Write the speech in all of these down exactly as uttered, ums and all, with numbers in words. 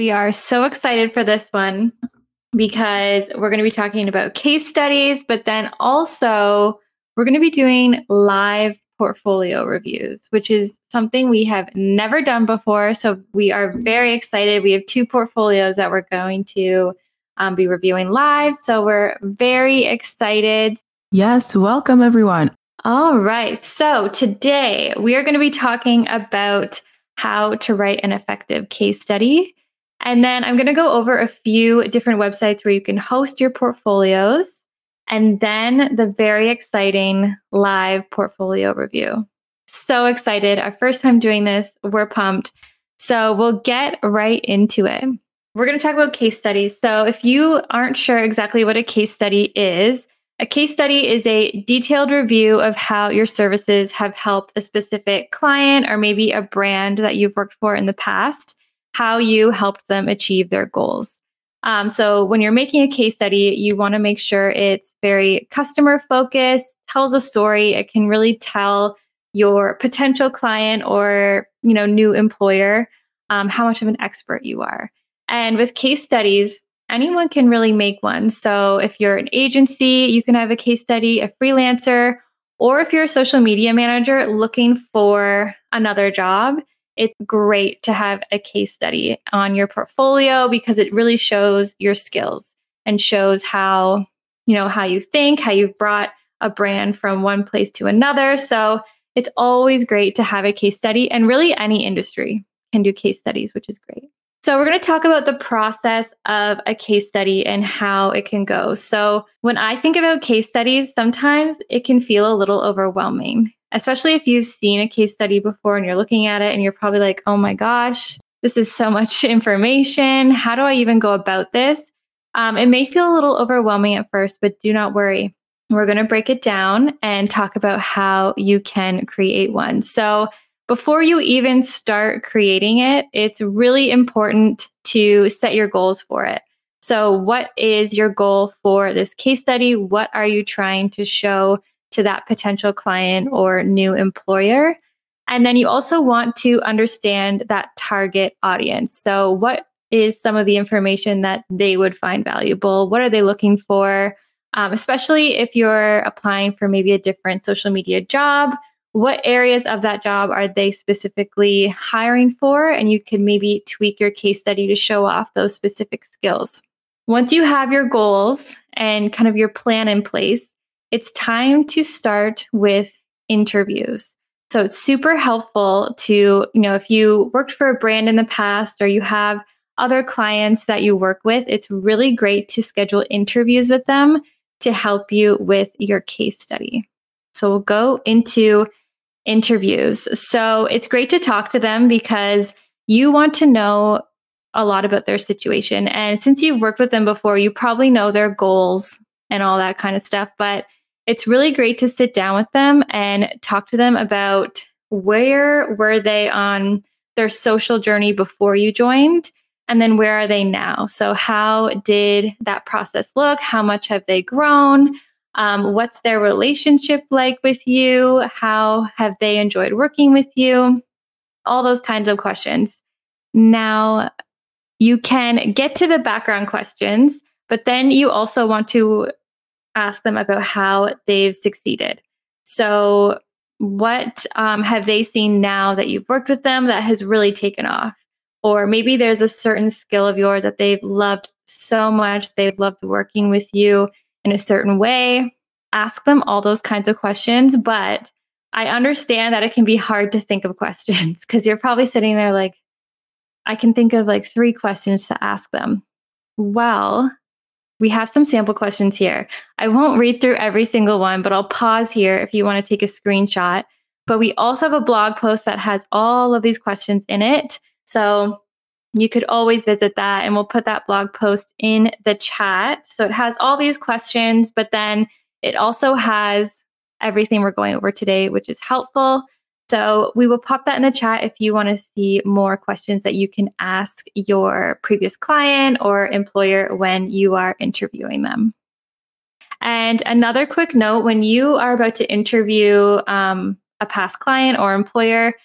We are so excited for this one because we're going to be talking about case studies, but then also we're going to be doing live portfolio reviews, which is something we have never done before. So we are very excited. We have two portfolios that we're going to um, be reviewing live. So we're very excited. Yes, welcome everyone. All right. So today we are going to be talking about how to write an effective case study. And then I'm going to go over a few different websites where you can host your portfolios. And then the very exciting live portfolio review. So excited. Our first time doing this. We're pumped. So we'll get right into it. We're going to talk about case studies. So if you aren't sure exactly what a case study is, a case study is a detailed review of how your services have helped a specific client or maybe a brand that you've worked for in the past, how you helped them achieve their goals. Um, so when you're making a case study, you want to make sure it's very customer focused, tells a story. It can really tell your potential client or, you know, new employer um, how much of an expert you are. And with case studies, anyone can really make one. So if you're an agency, you can have a case study, a freelancer, or if you're a social media manager looking for another job, it's great to have a case study on your portfolio because it really shows your skills and shows how, you know, how you think, how you've brought a brand from one place to another. So it's always great to have a case study, and really any industry can do case studies, which is great. So we're going to talk about the process of a case study and how it can go. So when I think about case studies, sometimes it can feel a little overwhelming, especially if you've seen a case study before and you're looking at it and you're probably like, oh my gosh, this is so much information. How do I even go about this? Um, it may feel a little overwhelming at first, but do not worry. We're going to break it down and talk about how you can create one. So before you even start creating it, it's really important to set your goals for it. So what is your goal for this case study? What are you trying to show to that potential client or new employer? And then you also want to understand that target audience. So what is some of the information that they would find valuable? What are they looking for? Um, especially if you're applying for maybe a different social media job. What areas of that job are they specifically hiring for? And you can maybe tweak your case study to show off those specific skills. Once you have your goals and kind of your plan in place, it's time to start with interviews. So it's super helpful to, you know, if you worked for a brand in the past or you have other clients that you work with, it's really great to schedule interviews with them to help you with your case study. So we'll go into interviews. So it's great to talk to them because you want to know a lot about their situation. And since you've worked with them before, you probably know their goals and all that kind of stuff. But it's really great to sit down with them and talk to them about where were they on their social journey before you joined, and then where are they now? So how did that process look? How much have they grown? Um, what's their relationship like with you? How have they enjoyed working with you? All those kinds of questions. Now, you can get to the background questions, but then you also want to ask them about how they've succeeded. So what um, have they seen now that you've worked with them that has really taken off? Or maybe there's a certain skill of yours that they've loved so much. They've loved working with you in a certain way. Ask them all those kinds of questions. But I understand that it can be hard to think of questions because you're probably sitting there like, I can think of like three questions to ask them. Well, we have some sample questions here. I won't read through every single one, but I'll pause here if you want to take a screenshot. But we also have a blog post that has all of these questions in it. So you could always visit that, and we'll put that blog post in the chat. So it has all these questions, but then it also has everything we're going over today, which is helpful. So we will pop that in the chat if you want to see more questions that you can ask your previous client or employer when you are interviewing them. And another quick note, when you are about to interview um, a past client or employer,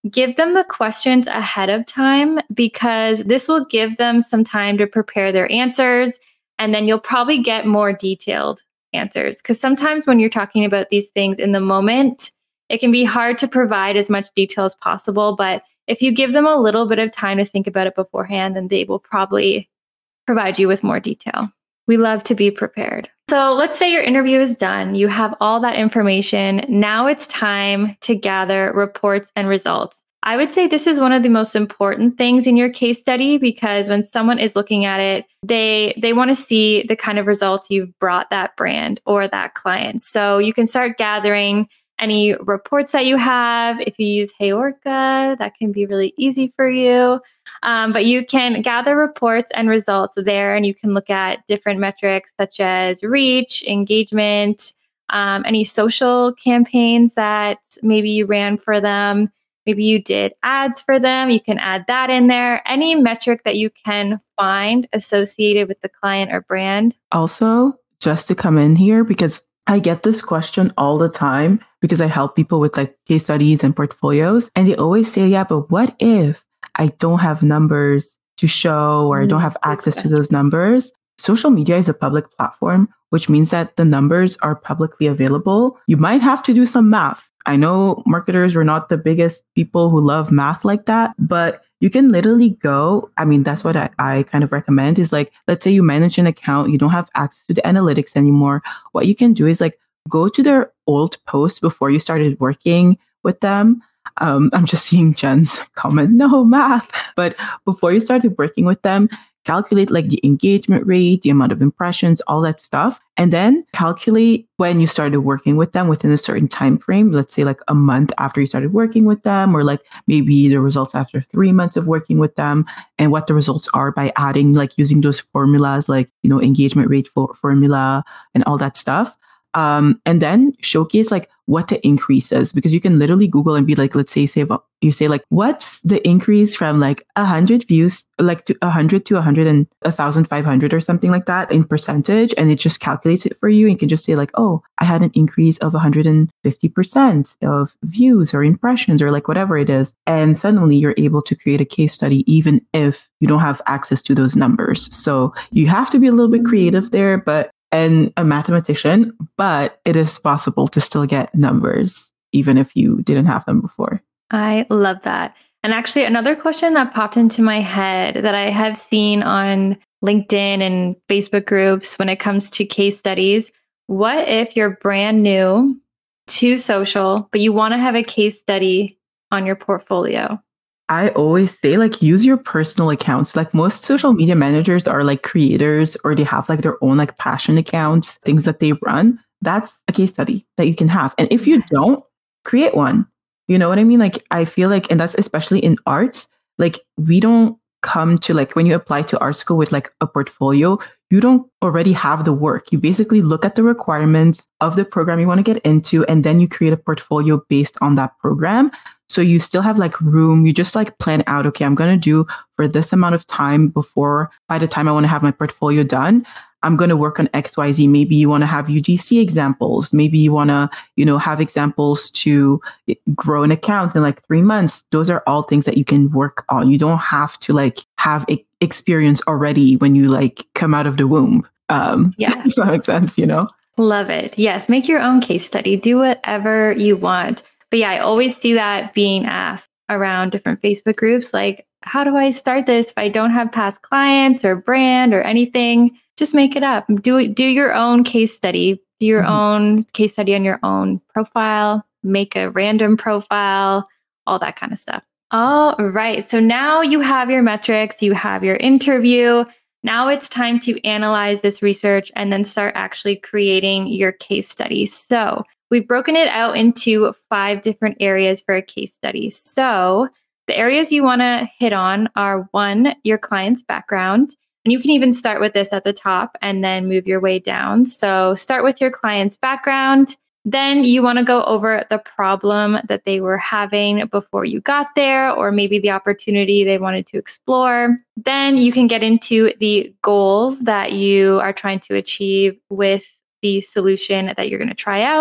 give them the questions ahead of time because this will give them some time to prepare their answers. And then you'll probably get more detailed answers. Because sometimes when you're talking about these things in the moment, it can be hard to provide as much detail as possible. But if you give them a little bit of time to think about it beforehand, then they will probably provide you with more detail. We love to be prepared. So let's say your interview is done. You have all that information. Now it's time to gather reports and results. I would say this is one of the most important things in your case study because when someone is looking at it, they they want to see the kind of results you've brought that brand or that client. So you can start gathering any reports that you have. If you use Heyorka, that can be really easy for you. Um, but you can gather reports and results there, and you can look at different metrics such as reach, engagement, um, any social campaigns that maybe you ran for them. Maybe you did ads for them. You can add that in there. Any metric that you can find associated with the client or brand. Also, just to come in here, because I get this question all the time because I help people with like case studies and portfolios. And they always say, yeah, but what if I don't have numbers to show or I don't have access to those numbers? Social media is a public platform, which means that the numbers are publicly available. You might have to do some math. I know marketers were not the biggest people who love math like that, but you can literally go. I mean, that's what I, I kind of recommend is like, let's say you manage an account, you don't have access to the analytics anymore. What you can do is like, go to their old posts before you started working with them. Um, I'm just seeing Jen's comment, no math. But before you started working with them, calculate like the engagement rate, the amount of impressions, all that stuff. And then calculate when you started working with them within a certain time frame. Let's say like a month after you started working with them, or like maybe the results after three months of working with them, and what the results are by adding, like using those formulas, like, you know, engagement rate for formula and all that stuff. Um, and then showcase like what the increase is, because you can literally Google and be like, let's say, say you say like, what's the increase from like a hundred views, like to a hundred to a hundred and a thousand five hundred or something like that in percentage. And it just calculates it for you. And you can just say like, oh, I had an increase of one hundred fifty percent of views or impressions or like whatever it is. And suddenly you're able to create a case study, even if you don't have access to those numbers. So you have to be a little bit creative there, but and a mathematician, but it is possible to still get numbers, even if you didn't have them before. I love that. And actually, another question that popped into my head that I have seen on LinkedIn and Facebook groups when it comes to case studies, what if you're brand new to social, but you want to have a case study on your portfolio? I always say like use your personal accounts. Like most social media managers are like creators or they have like their own like passion accounts, things that they run. That's a case study that you can have. And if you don't, create one. You know what I mean? Like I feel like, and that's especially in arts, like we don't come to like when you apply to art school with like a portfolio, you don't already have the work. You basically look at the requirements of the program you want to get into, and then you create a portfolio based on that program. So you still have like room. You just like plan out, okay, I'm going to do for this amount of time before, by the time I want to have my portfolio done, I'm going to work on X, Y, Z. Maybe you want to have U G C examples. Maybe you want to, you know, have examples to grow an account in like three months. Those are all things that you can work on. You don't have to like have e- experience already when you like come out of the womb. Um, yes. If that makes sense, you know? Love it. Yes. Make your own case study. Do whatever you want. But yeah, I always see that being asked around different Facebook groups. Like, how do I start this if I don't have past clients or brand or anything? Just make it up. Do do your own case study. Do your mm-hmm. own case study on your own profile. Make a random profile, all that kind of stuff. All right. So now you have your metrics, you have your interview. Now it's time to analyze this research and then start actually creating your case study. So we've broken it out into five different areas for a case study. So the areas you want to hit on are one, your client's background. And you can even start with this at the top and then move your way down. So start with your client's background. Then you want to go over the problem that they were having before you got there, or maybe the opportunity they wanted to explore. Then you can get into the goals that you are trying to achieve with the solution that you're going to try out.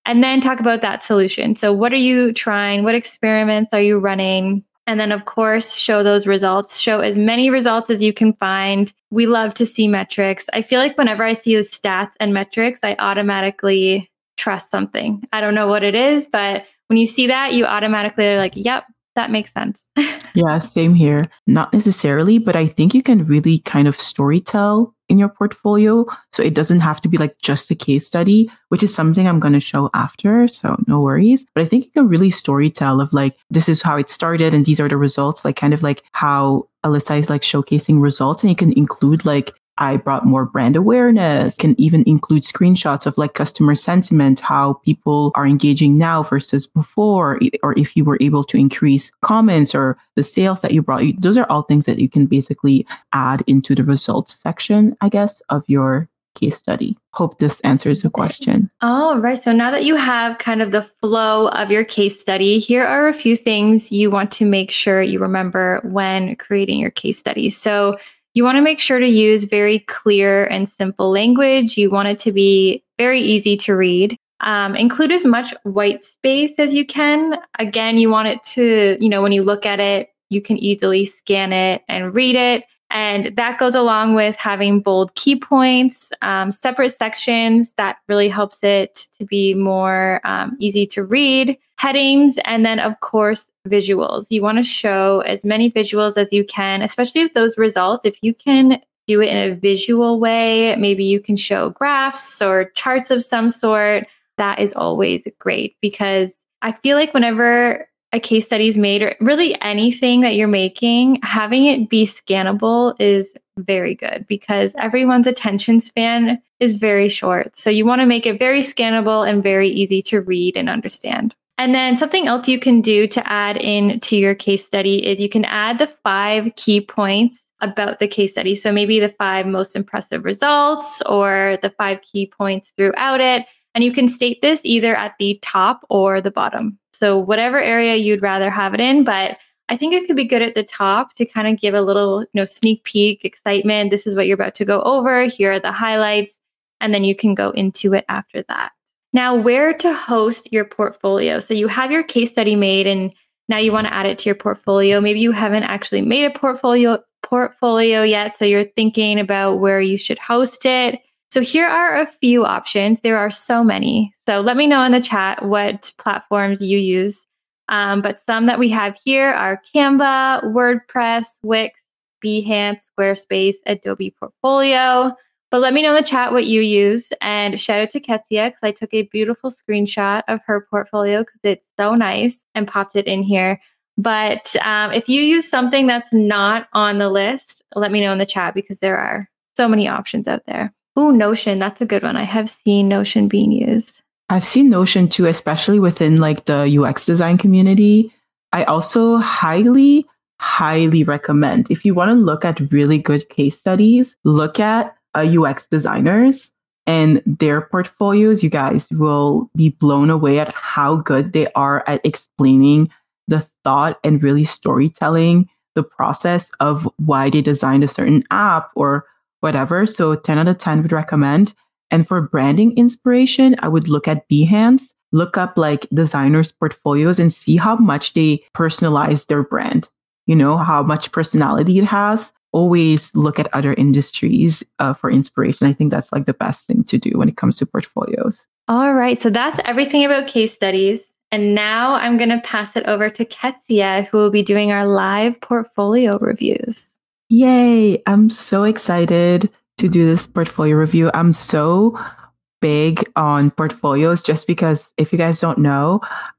And then talk about that solution. So what are you trying? What experiments are you running? And then, of course, show those results. Show as many results as you can find. We love to see metrics. I feel like whenever I see the stats and metrics, I automatically trust something. I don't know what it is, but when you see that, you automatically are like, yep, that makes sense. Yeah, same here. Not necessarily, but I think you can really kind of storytell in your portfolio. So it doesn't have to be like just a case study, which is something I'm going to show after. So no worries. But I think you can really storytell of like, this is how it started and these are the results, like kind of like how Alyssa is like showcasing results. And you can include like, I brought more brand awareness, can even include screenshots of like customer sentiment, how people are engaging now versus before, or if you were able to increase comments or the sales that you brought. Those are all things that you can basically add into the results section, I guess, of your case study. Hope this answers the question. All right. So now that you have kind of the flow of your case study, here are a few things you want to make sure you remember when creating your case study. So you want to make sure to use very clear and simple language. You want it to be very easy to read. Um, include as much white space as you can. Again, you want it to, you know, when you look at it, you can easily scan it and read it. And that goes along with having bold key points, um, separate sections. That really helps it to be more um, easy to read. Headings, and then, of course, visuals. You want to show as many visuals as you can, especially with those results. If you can do it in a visual way, maybe you can show graphs or charts of some sort. That is always great, because I feel like whenever a case study is made, or really anything that you're making, having it be scannable is very good, because everyone's attention span is very short. So you want to make it very scannable and very easy to read and understand. And then something else you can do to add in to your case study is you can add the five key points about the case study. So maybe the five most impressive results or the five key points throughout it. And you can state this either at the top or the bottom. So whatever area you'd rather have it in, but I think it could be good at the top to kind of give a little, you know, sneak peek, excitement. This is what you're about to go over. Here are the highlights. And then you can go into it after that. Now, where to host your portfolio. So you have your case study made and now you want to add it to your portfolio. Maybe you haven't actually made a portfolio portfolio yet. So you're thinking about where you should host it. So here are a few options. There are so many. So let me know in the chat what platforms you use. Um, but some that we have here are Canva, WordPress, Wix, Behance, Squarespace, Adobe Portfolio. But let me know in the chat what you use. And shout out to Ketsia, because I took a beautiful screenshot of her portfolio because it's so nice, and popped it in here. But um, if you use something that's not on the list, let me know in the chat, because there are so many options out there. Ooh, Notion. That's a good one. I have seen Notion being used. I've seen Notion too, especially within like the U X design community. I also highly, highly recommend, if you want to look at really good case studies, look at uh, U X designers and their portfolios. You guys will be blown away at how good they are at explaining the thought and really storytelling the process of why they designed a certain app or whatever. So ten out of ten would recommend. And for branding inspiration, I would look at Behance, look up like designers' portfolios and see how much they personalize their brand, you know, how much personality it has. Always look at other industries uh, for inspiration. I think that's like the best thing to do when it comes to portfolios. All right. So that's everything about case studies. And now I'm going to pass it over to Ketsia, who will be doing our live portfolio reviews. Yay. I'm so excited to do this portfolio review. I'm so big on portfolios just because, if you guys don't know,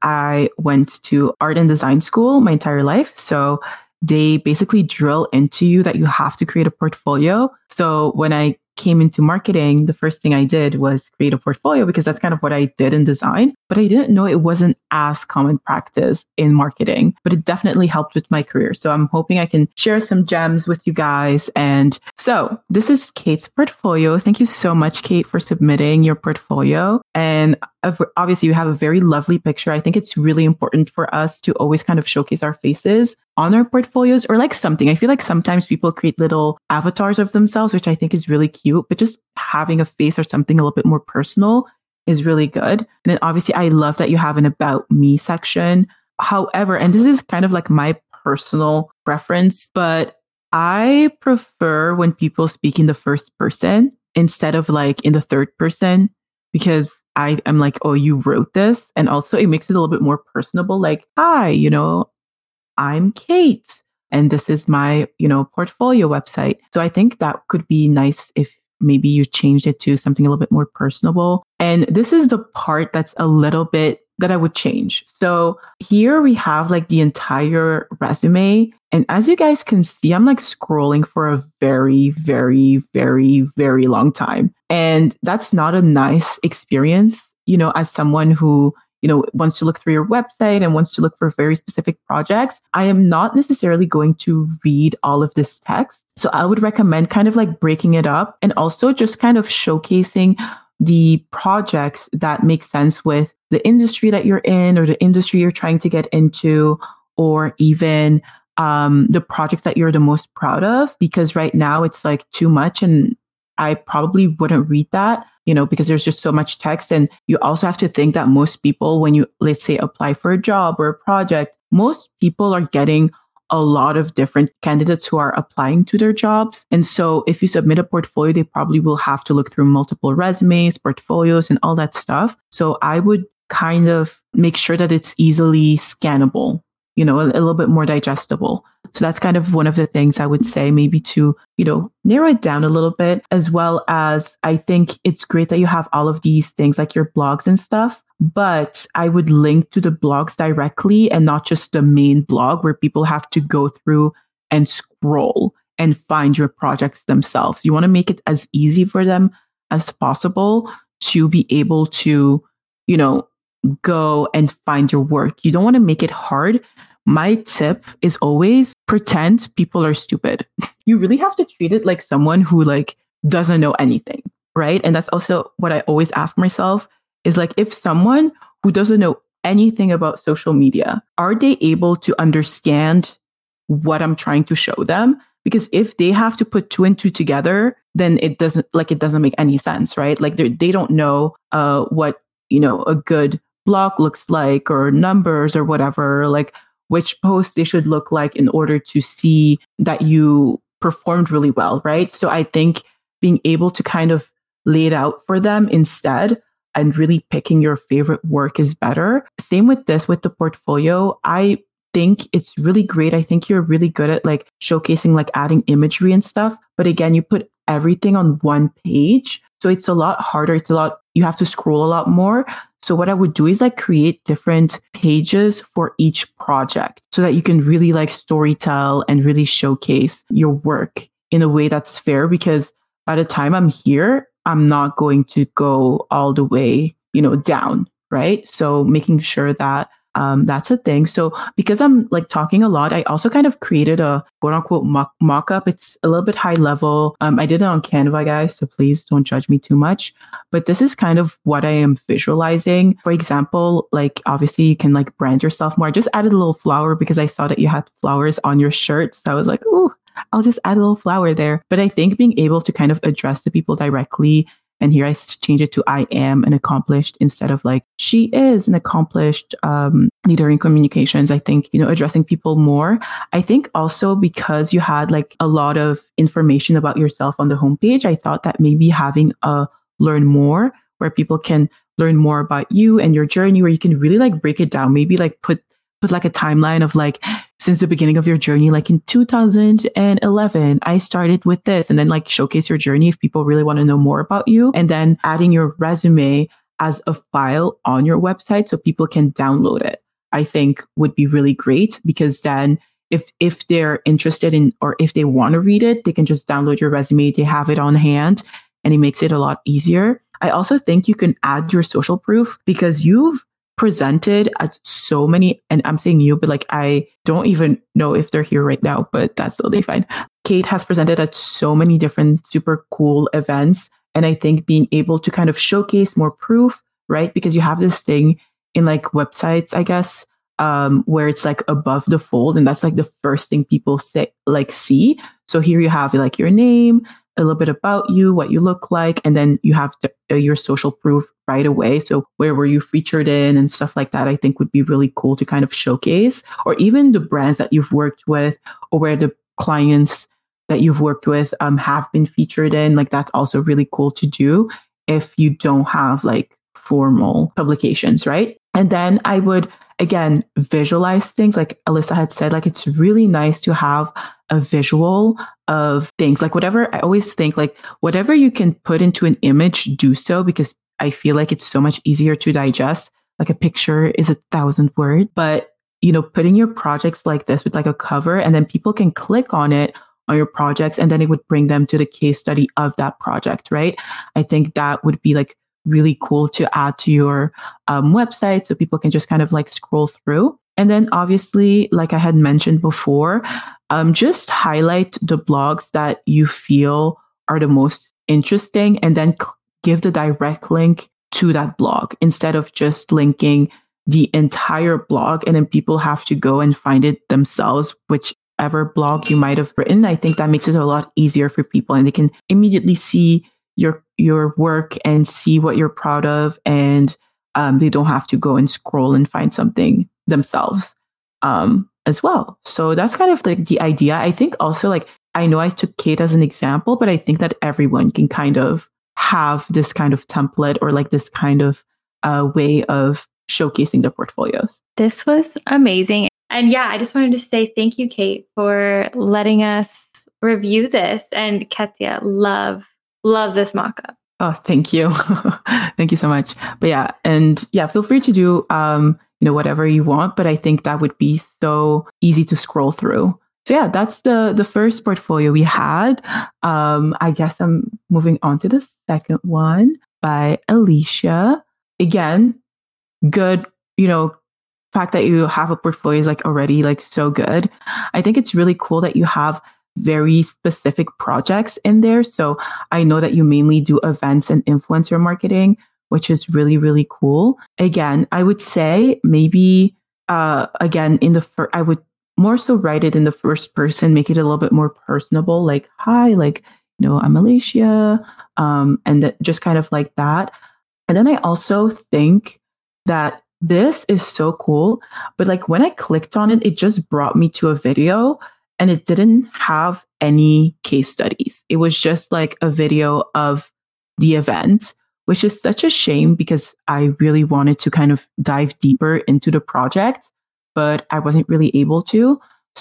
I went to art and design school my entire life. So they basically drill into you that you have to create a portfolio. So when I came into marketing, the first thing I did was create a portfolio, because that's kind of what I did in design. But I didn't know it wasn't as common practice in marketing, but it definitely helped with my career. So I'm hoping I can share some gems with you guys. And so this is Kate's portfolio. Thank you so much, Kate, for submitting your portfolio. And obviously you have a very lovely picture. I think it's really important for us to always kind of showcase our faces on our portfolios, or like something. I feel like sometimes people create little avatars of themselves, which I think is really cute, but just having a face or something a little bit more personal is really good. And then obviously I love that you have an about me section. However, and this is kind of like my personal preference, but I prefer when people speak in the first person instead of like in the third person, because I am like, oh, you wrote this. And also it makes it a little bit more personable. Like, hi, you know, I'm Kate and this is my, you know, portfolio website. So I think that could be nice if maybe you changed it to something a little bit more personable. And this is the part that's a little bit that I would change. So here we have like the entire resume. And as you guys can see, I'm like scrolling for a very, very, very, very long time. And that's not a nice experience, you know, as someone who, you know, wants to look through your website and wants to look for very specific projects. I am not necessarily going to read all of this text. So I would recommend kind of like breaking it up and also just kind of showcasing the projects that make sense with the industry that you're in or the industry you're trying to get into, or even um, the projects that you're the most proud of, because right now it's like too much and I probably wouldn't read that, you know, because there's just so much text. And you also have to think that most people, when you, let's say, apply for a job or a project, most people are getting a lot of different candidates who are applying to their jobs. And so if you submit a portfolio, they probably will have to look through multiple resumes, portfolios, and all that stuff. So I would kind of make sure that it's easily scannable, you know, a, a little bit more digestible. So that's kind of one of the things I would say, maybe to, you know, narrow it down a little bit, as well as I think it's great that you have all of these things like your blogs and stuff, but I would link to the blogs directly and not just the main blog where people have to go through and scroll and find your projects themselves. You want to make it as easy for them as possible to be able to, you know, go and find your work. You don't want to make it hard. My tip is always pretend people are stupid. You really have to treat it like someone who like doesn't know anything, right? And that's also what I always ask myself is like, if someone who doesn't know anything about social media, are they able to understand what I'm trying to show them? Because if they have to put two and two together, then it doesn't like it doesn't make any sense, right? Like they they don't know uh, what, you know, a good blog looks like or numbers or whatever, like which posts they should look like in order to see that you performed really well, right? So I think being able to kind of lay it out for them instead and really picking your favorite work is better. Same with this, with the portfolio. I think it's really great. I think you're really good at like showcasing, like adding imagery and stuff. But again, you put everything on one page. So it's a lot harder. It's a lot, you have to scroll a lot more. So what I would do is like create different pages for each project so that you can really like storytell and really showcase your work in a way that's fair. Because by the time I'm here, I'm not going to go all the way, you know, down, right? So making sure that Um, that's a thing. So because I'm like talking a lot, I also kind of created a quote unquote mock- mock-up. It's a little bit high level. Um, I did it on Canva, guys, so please don't judge me too much. But this is kind of what I am visualizing. For example, like obviously you can like brand yourself more. I just added a little flower because I saw that you had flowers on your shirt. So I was like, ooh, I'll just add a little flower there. But I think being able to kind of address the people directly, and here I change it to I am an accomplished instead of like she is an accomplished um, leader in communications. I think, you know, addressing people more. I think also because you had like a lot of information about yourself on the homepage, I thought that maybe having a learn more where people can learn more about you and your journey, where you can really like break it down, maybe like put put like a timeline of like since the beginning of your journey, like in two thousand eleven, I started with this, and then like showcase your journey if people really want to know more about you, and then adding your resume as a file on your website so people can download it, I think would be really great, because then if if they're interested in, or if they want to read it, they can just download your resume, they have it on hand, and it makes it a lot easier. I also think you can add your social proof, because you've presented at so many, and I'm saying you, but like I don't even know if they're here right now, but that's totally fine. Kate has presented at so many different super cool events. And I think being able to kind of showcase more proof, right? Because you have this thing in like websites, I guess, um, where it's like above the fold. And that's like the first thing people say, like see. So here you have like your name, a little bit about you, what you look like, and then you have to, uh, your social proof right away. So where were you featured in and stuff like that, I think would be really cool to kind of showcase, or even the brands that you've worked with or where the clients that you've worked with um, have been featured in. Like that's also really cool to do if you don't have like formal publications, right? And then I would, again, visualize things like Alyssa had said, like it's really nice to have a visual of things. Like whatever, I always think like whatever you can put into an image, do so, because I feel like it's so much easier to digest. Like a picture is a thousand words, but you know, putting your projects like this with like a cover, and then people can click on it on your projects, and then it would bring them to the case study of that project, right? I think that would be like really cool to add to your um, website so people can just kind of like scroll through. And then obviously, like I had mentioned before, um, just highlight the blogs that you feel are the most interesting, and then cl- give the direct link to that blog instead of just linking the entire blog and then people have to go and find it themselves, whichever blog you might have written. I think that makes it a lot easier for people, and they can immediately see your your work and see what you're proud of, and um, they don't have to go and scroll and find something themselves um, as well. So that's kind of like the idea. I think also like, I know I took Kate as an example, but I think that everyone can kind of have this kind of template or like this kind of uh, way of showcasing their portfolios. This was amazing. And yeah, I just wanted to say thank you, Kate, for letting us review this. And Katya, love Love this mock-up. Oh, thank you. Thank you so much. But yeah, and yeah, feel free to do, um, you know, whatever you want, but I think that would be so easy to scroll through. So yeah, that's the, the first portfolio we had. Um, I guess I'm moving on to the second one by Alicia. Again, good, you know, fact that you have a portfolio is like already like so good. I think it's really cool that you have very specific projects in there. So I know that you mainly do events and influencer marketing, which is really, really cool. Again, I would say maybe, uh, again, in the first, I would more so write it in the first person, make it a little bit more personable, like, hi, like, you know, I'm Alicia, um, and that, just kind of like that. And then I also think that this is so cool, but like when I clicked on it, it just brought me to a video. And it didn't have any case studies. It was just like a video of the event, which is such a shame because I really wanted to kind of dive deeper into the project, but I wasn't really able to.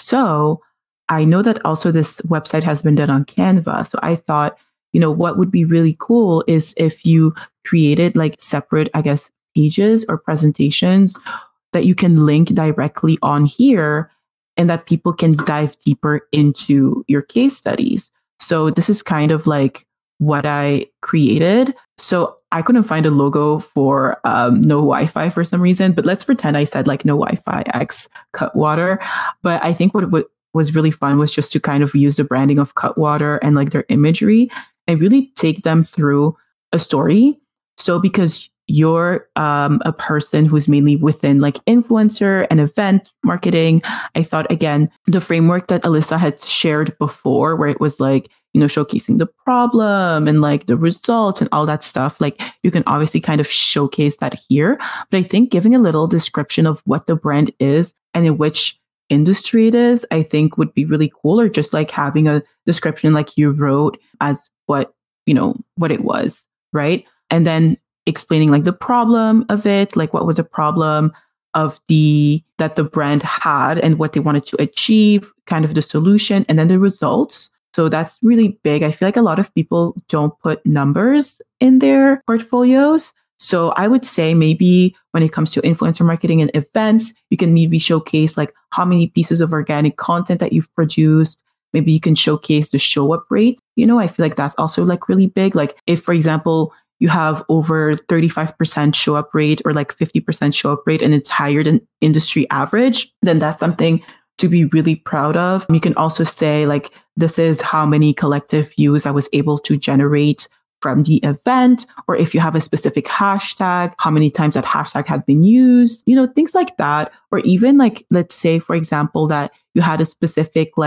So I know that also this website has been done on Canva. So I thought, you know, what would be really cool is if you created like separate, I guess, pages or presentations that you can link directly on here, and that people can dive deeper into your case studies. So this is kind of like what I created. So I couldn't find a logo for um, No Wi-Fi for some reason, but let's pretend I said like No Wi-Fi X Cutwater. But I think what, what was really fun was just to kind of use the branding of Cutwater and like their imagery and really take them through a story. So because you're um, a person who's mainly within like influencer and event marketing, I thought, again, the framework that Alyssa had shared before, where it was like, you know, showcasing the problem and like the results and all that stuff, like you can obviously kind of showcase that here. But I think giving a little description of what the brand is and in which industry it is, I think would be really cool. Or just like having a description like you wrote as what, you know, what it was, right? And then explaining like the problem of it, like what was the problem of the, that the brand had and what they wanted to achieve, kind of the solution, and then the results. So that's really big. I feel like a lot of people don't put numbers in their portfolios. So I would say maybe when it comes to influencer marketing and events, you can maybe showcase like how many pieces of organic content that you've produced. Maybe you can showcase the show up rate. You know, I feel like that's also like really big. Like if, for example, you have over thirty-five percent show up rate or like fifty percent show up rate and it's higher than industry average, then that's something to be really proud of. You can also say like, this is how many collective views I was able to generate from the event, or if you have a specific hashtag, how many times that hashtag had been used, you know, things like that. Or even like, let's say, for example, that you had a specific like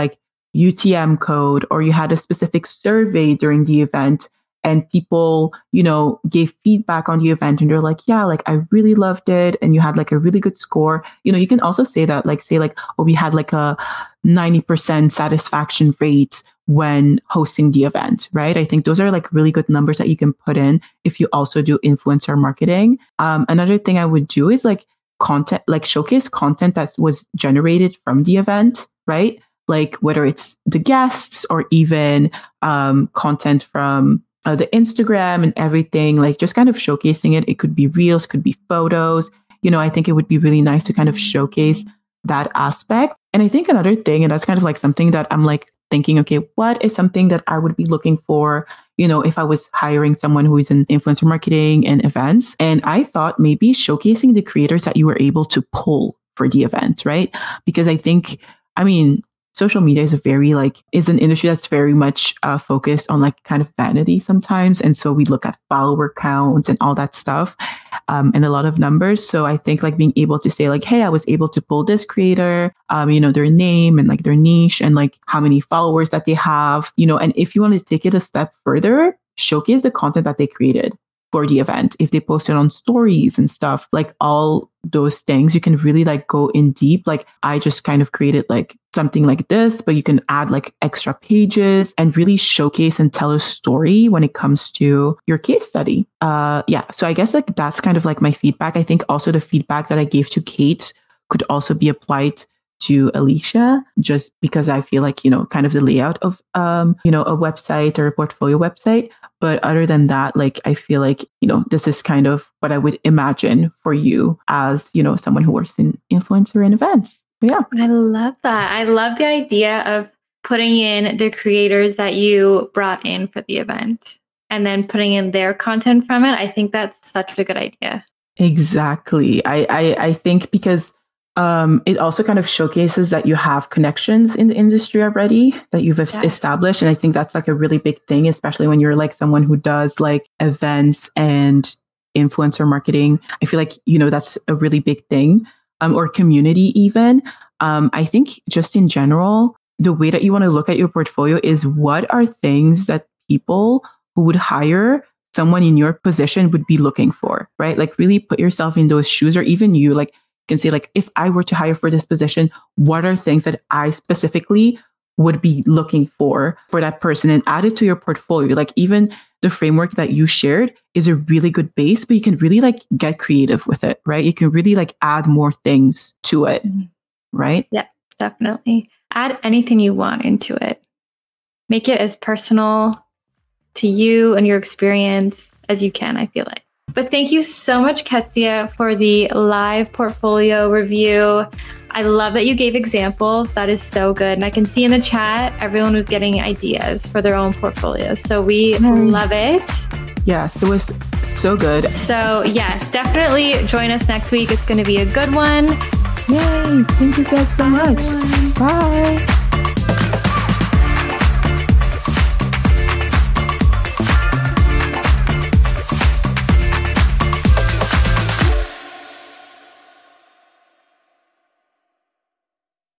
U T M code, or you had a specific survey during the event and people, you know, gave feedback on the event and you're like, yeah, like I really loved it. And you had like a really good score. You know, you can also say that, like, say like, oh, we had like a ninety percent satisfaction rate when hosting the event, right? I think those are like really good numbers that you can put in if you also do influencer marketing. Um, another thing I would do is like content, like showcase content that was generated from the event, right? Like whether it's the guests or even um, content from uh, the Instagram and everything, like just kind of showcasing it. It could be reels, could be photos. You know, I think it would be really nice to kind of showcase that aspect. And I think another thing, and that's kind of like something that I'm like thinking, okay, what is something that I would be looking for, you know, if I was hiring someone who is in influencer marketing and events? And I thought maybe showcasing the creators that you were able to pull for the event, right? Because I think, I mean, social media is a very like, is an industry that's very much uh, focused on like kind of vanity sometimes. And so we look at follower counts and all that stuff um, and a lot of numbers. So I think like being able to say like, hey, I was able to pull this creator, um, you know, their name and like their niche and like how many followers that they have, you know, and if you want to take it a step further, showcase the content that they created for the event. If they posted on stories and stuff, like all those things, you can really like go in deep. Like I just kind of created like something like this, but you can add like extra pages and really showcase and tell a story when it comes to your case study. Uh, yeah. So I guess like that's kind of like my feedback. I think also the feedback that I gave to Kate could also be applied to Alicia, just because I feel like, you know, kind of the layout of, um, you know, a website or a portfolio website. But other than that, like, I feel like, you know, this is kind of what I would imagine for you as, you know, someone who works in influencer and events. But yeah. I love that. I love the idea of putting in the creators that you brought in for the event and then putting in their content from it. I think that's such a good idea. Exactly. I, I, I think because Um, it also kind of showcases that you have connections in the industry already that you've yes. established. And I think that's like a really big thing, especially when you're like someone who does like events and influencer marketing. I feel like, you know, that's a really big thing, um, or community even. Um, I think just in general, the way that you want to look at your portfolio is what are things that people who would hire someone in your position would be looking for, right? Like really put yourself in those shoes, or even you like, can say like, if I were to hire for this position, what are things that I specifically would be looking for for that person, and add it to your portfolio. Like even the framework that you shared is a really good base, but you can really like get creative with it, right? You can really like add more things to it, right? Yeah, definitely. Add anything you want into it. Make it as personal to you and your experience as you can, I feel like. But thank you so much, Ketsia, for the live portfolio review. I love that you gave examples. That is so good. And I can see in the chat, everyone was getting ideas for their own portfolios. So we mm. love it. Yes, it was so good. So yes, definitely join us next week. It's going to be a good one. Yay. Thank you guys so much. Bye.